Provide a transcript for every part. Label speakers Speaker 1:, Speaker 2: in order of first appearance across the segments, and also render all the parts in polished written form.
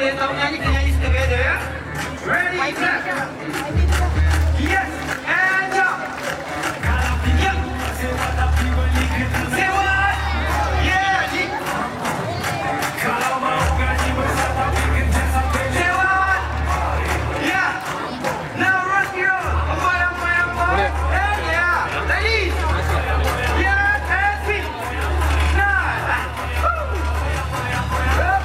Speaker 1: boleh tahu nyanyi, kita nyanyi together ya. Ready, clap. Yes, and jump. Yep. Say what? Yeah. Say what? Yeah. Now run here. Ampai. And yeah. Ladies. Yeah, and speed. Nine. Up.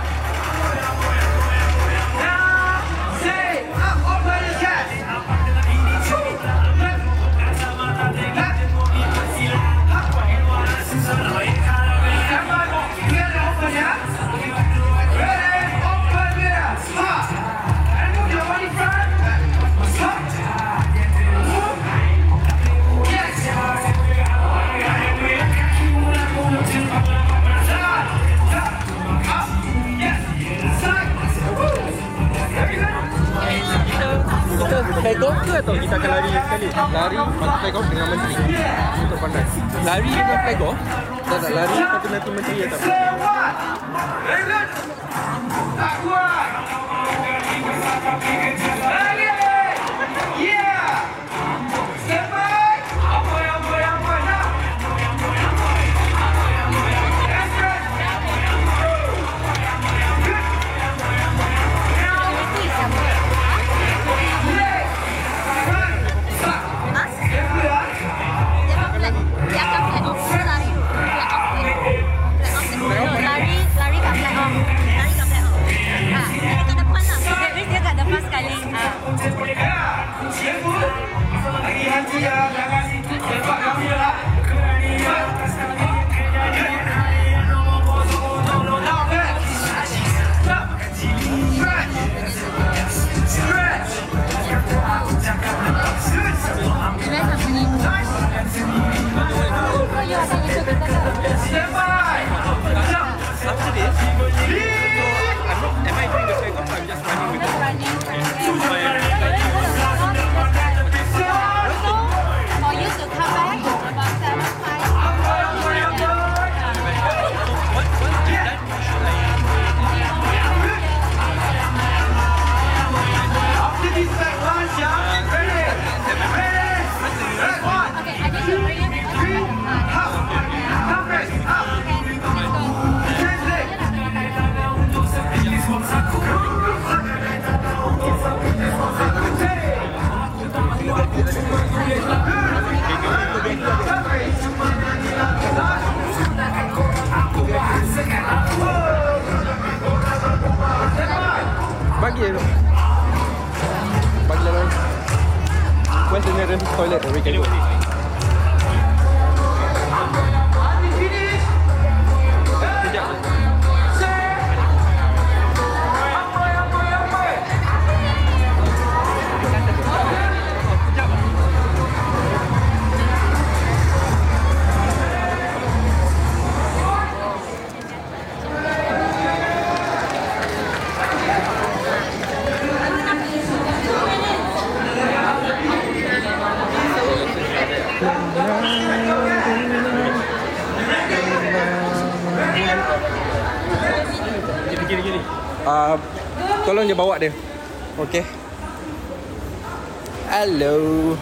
Speaker 1: Now say up. Open the chest.
Speaker 2: Kita pegok ke atau kita akan lari sekali? Lari, lepas pegok dengan menteri untuk pandai. Lari dengan pegok, kita tak lari, lepas tu nanti menteri atas.
Speaker 1: Very good. Tak kuat. Lagi. Yeah. Step back. Ampai. Nah. Express. Good. Leg. Right. Stop. Step back.
Speaker 3: Dia akan flat off. Lari kat flat off. Dia kat depan lah. Dia kat depan sekali.
Speaker 1: Lagi hati ya. Jangan sepak kami lah. Now back. Stop. Stretch. Stretch. Good. Step by. Jump.
Speaker 2: After this, am I doing the pegok? I'm just running with it.
Speaker 3: For you to come back about 7-5.
Speaker 1: After this back lunge, yeah. Ready. Back one.
Speaker 3: Okay, I need to bring it.
Speaker 1: Three. Up. Come back. Up. Change leg.
Speaker 2: Bagi lalu. Where's the nearest toilet that we can go?
Speaker 1: Finish.
Speaker 2: Sekejap. Gini. Tolong je bawa dia. Okay. Hello.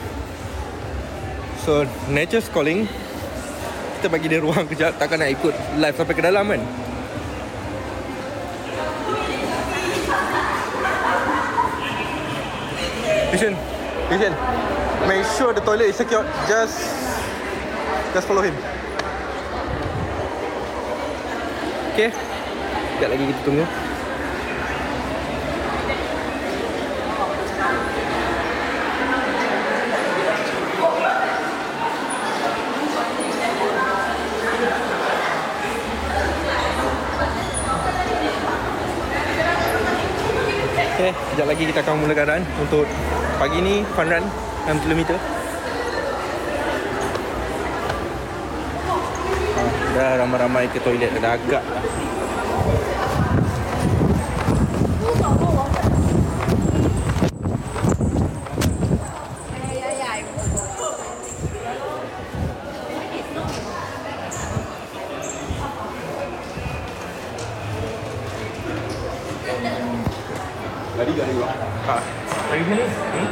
Speaker 2: So, nature's calling. Kita bagi dia ruang kejap. Takkan nak ikut live sampai ke dalam kan? Vision. Make sure the toilet is secure. Just follow him. Okay. Sekejap lagi kita tunggu. Okay, sekejap lagi kita akan mulakan run untuk pagi ni fun run 6 km. Dah ramai-ramai ke toilet, dah agak lah. Lari kat luar. Ha. Lari sini.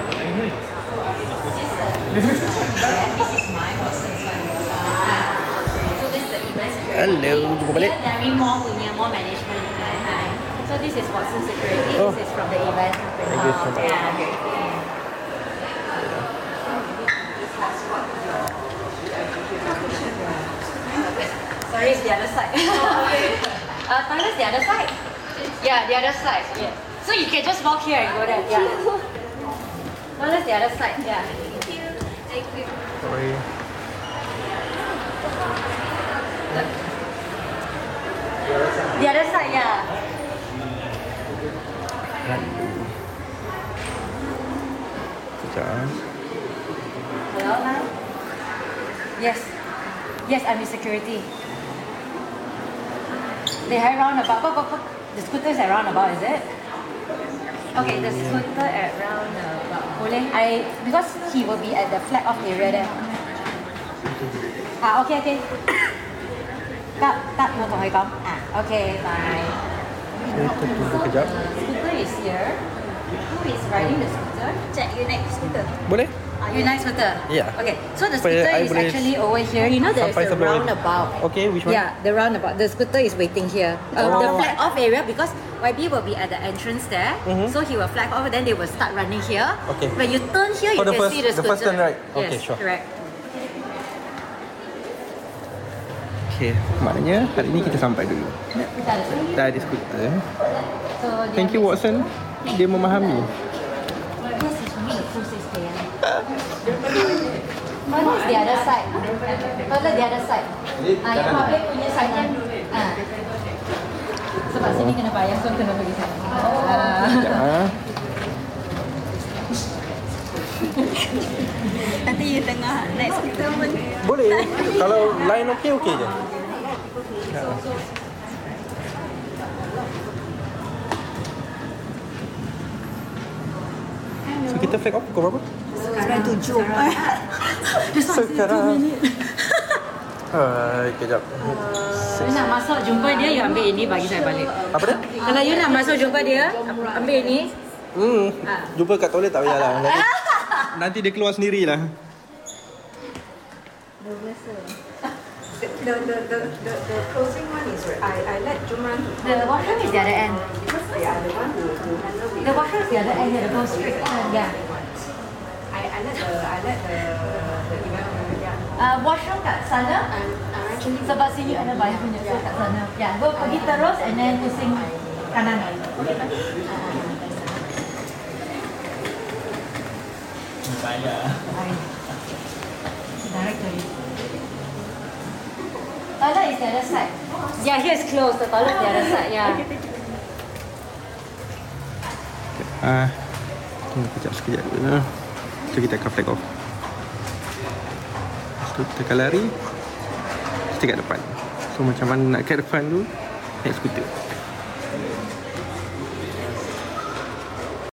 Speaker 2: Hello, jumpa balik.
Speaker 3: Dari mall punya mall management. Hi. So this is Watson Security.
Speaker 2: Oh.
Speaker 3: This is from the event.
Speaker 2: Thank you so much.
Speaker 3: Sorry, it's the other side. Toilet's the other side. Yeah, the other side. Yeah. So you can just walk here and go there. Yeah. Toilet's the other side. Yeah. Thank you.
Speaker 2: Sorry.
Speaker 3: The other side, yeah.
Speaker 2: Sekejap.
Speaker 3: Hello, ma'am. Yes. Yes, I'm in security. They have roundabout. The scooter is at roundabout, is it? Okay, the scooter at roundabout. Boleh? Because he will be at the flag off area there. Okay. Tắt một thôi con. Okay, bye.
Speaker 2: Saya tunggu sekejap.
Speaker 3: Scooter is here. Who is riding the scooter? Check your next scooter.
Speaker 2: Boleh?
Speaker 3: Your next scooter?
Speaker 2: Yeah.
Speaker 3: Okay, so the
Speaker 2: Supaya
Speaker 3: scooter
Speaker 2: I
Speaker 3: is
Speaker 2: boleh
Speaker 3: actually over here. You know there's
Speaker 2: sampai
Speaker 3: a
Speaker 2: sebelum-
Speaker 3: roundabout.
Speaker 2: Okay, which one?
Speaker 3: Yeah, the roundabout. The scooter is waiting here. The flag off area, because YB will be at the entrance there. So he will flag off, then they will start running here.
Speaker 2: Okay.
Speaker 3: When you turn here, you
Speaker 2: For the
Speaker 3: can
Speaker 2: first-
Speaker 3: see the
Speaker 2: the
Speaker 3: scooter.
Speaker 2: first turn, right? Okay,
Speaker 3: Yes,
Speaker 2: sure.
Speaker 3: correct.
Speaker 2: Okay, maknanya hari ni kita sampai dulu. Dah ada skuter.
Speaker 3: So
Speaker 2: Thank you, Watson. Dia memahami.
Speaker 3: Yes, it's for me the full 6 p.m. Toilet is the other side. Toilet the other side. Yang public punya side kan. Sebab sini kena bayar, so kena pergi sana.
Speaker 2: Ha.
Speaker 3: Nanti you tengah next kita pun.
Speaker 2: Boleh. Kalau line okey je. So kita flag off pukul berapa?
Speaker 3: Sekarang 7.
Speaker 2: Sekarang. Kejap.
Speaker 3: You nak masuk jumpa dia, you ambil ini bagi saya balik.
Speaker 2: Apa dia?
Speaker 3: Kalau you nak masuk jumpa dia, ambil ini.
Speaker 2: Jumpa kat toilet tak payahlah. Nanti dia keluar sendirilah.
Speaker 4: The closing one is I let Juman to
Speaker 3: The washroom is the other end.
Speaker 4: because they are the one who handle
Speaker 3: The washroom is the other end, the go straight. Yeah.
Speaker 4: I let the event manager.
Speaker 3: Washroom kat sana.
Speaker 4: I'm actually
Speaker 3: Sebab sini ada banyak punya kat sana. Ya, go pergi terus and then pusing kanan. Direct to you. Toilet is the other side. Yeah, here is closed. The toilet is the other side. Yeah.
Speaker 2: Tunggu sekejap dulu. So kita akan flag off. So kita akan lari. Kita kat depan. So macam mana nak kat depan tu? Naik skuter.